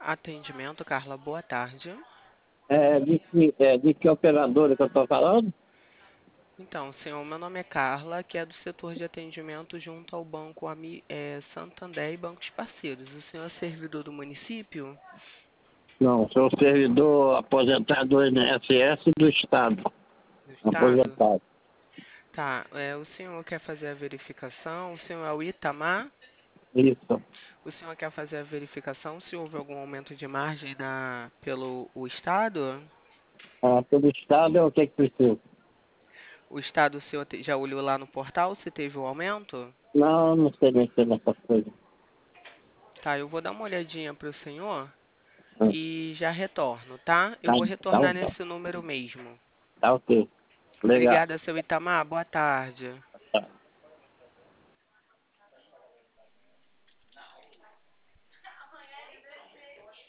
Atendimento, Carla, boa tarde. De que operadora que eu estou falando? Então, senhor, meu nome é Carla, que é do setor de atendimento junto ao Banco Santander e bancos parceiros. O senhor é servidor do município? Não, sou servidor aposentado do INSS do Estado. Do estado? Aposentado. Tá, o senhor quer fazer a verificação? O senhor é o Itamar? Isso. O senhor quer fazer a verificação se houve algum aumento de margem pelo o estado? Pelo Estado é o que precisa. O estado, o senhor já olhou lá no portal se teve o aumento? Não, não sei mexer nessas coisas. Tá, eu vou dar uma olhadinha para o senhor Ah, e já retorno, tá? Eu Tá, vou tá, retornar nesse número mesmo. tá ok. Legal. Obrigada, seu Itamar. Boa tarde.